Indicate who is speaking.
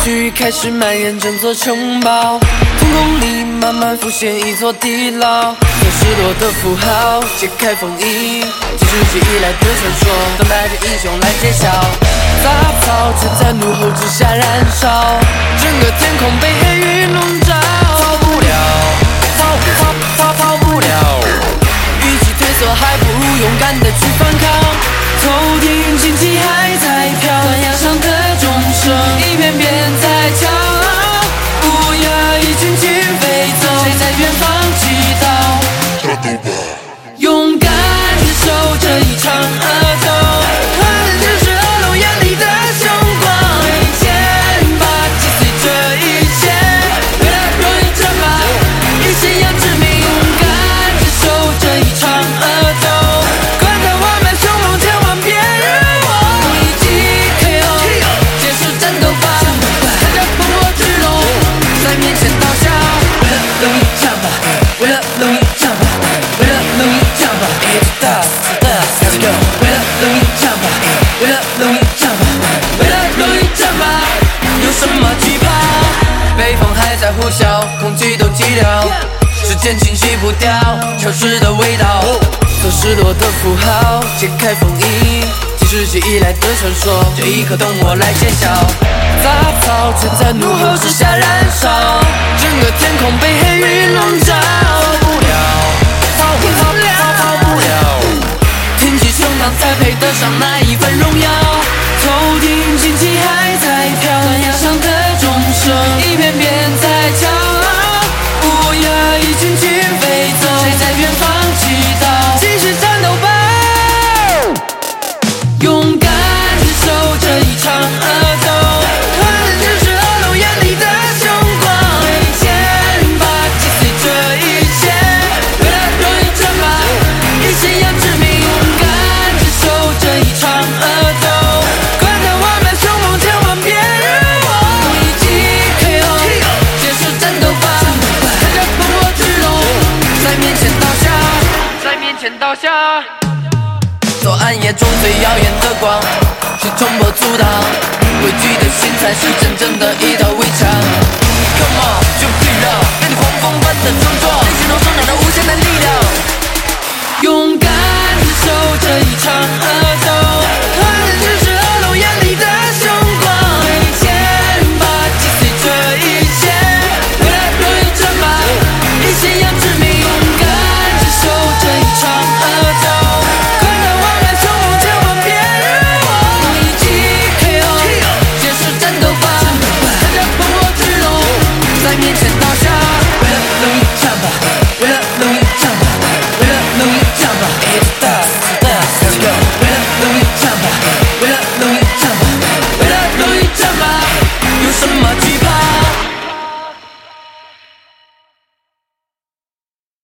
Speaker 1: 绪开始蔓延整座城堡，瞳孔里慢慢浮现一座地牢，有失落的符号揭开封印，几世纪以来的传说，等待着英雄来揭晓。杂草却在怒吼之下燃烧，整个天空被黑云笼罩，逃不了，逃不了。与其退缩，还不如勇敢的去反抗。头顶旌旗还在飘，断崖上的钟声一遍遍在敲。乌鸦一群群飞走，谁在远方祈祷？勇敢接受这一场恶斗，恨就是恶龙眼里的凶光。为钱吧，击碎这一切，为了荣誉争霸，以信仰之名，勇敢接受这一场恶斗。管他我们凶猛，千万别惹我。一击 KO， 结束战斗吧，看着烽火之龙在面前倒下。为了荣誉战吧，为了荣誉战吧，为了荣誉战吧 ，It's dust，Let's go。为了荣誉战吧，为了荣誉战吧，为了荣誉战吧，有什么惧怕？北风还在呼啸，空气都寂寥，时间清洗不掉潮湿的味道。所失落的符号揭开封印，几世纪以来的传说，这一刻等我来揭晓。杂草却在怒吼之下燃烧，整个天空被黑云笼罩。逃不了，逃不了。挺起胸膛才配得上那一份荣耀。头顶旌旗还在飘，断崖上的钟声一遍遍在敲。乌鸦一群群飞走，谁在远方祈祷？继续战斗吧，勇敢接受这一场恶斗。恨就是恶龙眼里的凶光，为钱吧，击碎这一切，为了荣誉争霸，以信仰之名，勇敢接受这一场恶斗。管他我们凶猛，千万别惹我。一击 KO， 结束战斗吧，看着烽火之龙在面前倒下，在面前倒下。做暗夜中最耀眼的光，是冲破阻挡，畏惧的心才是真正的一道围墙。Come on， 就退让，让你狂风般的冲撞，内心中生长着无限的力量。勇敢接受这一场恶斗，恨就是恶龙眼里的凶光。为钱吧，击碎这一切，为了荣誉争霸，以信仰之名，勇敢接受这一场恶斗。管他我们凶猛，千万别惹我。一击 KO， 结束战斗吧，看着烽火之龙在面前倒下。为了荣誉战吧，为了荣誉战吧，为了荣誉战吧 ，It's dust，Let's go。为了荣誉战吧。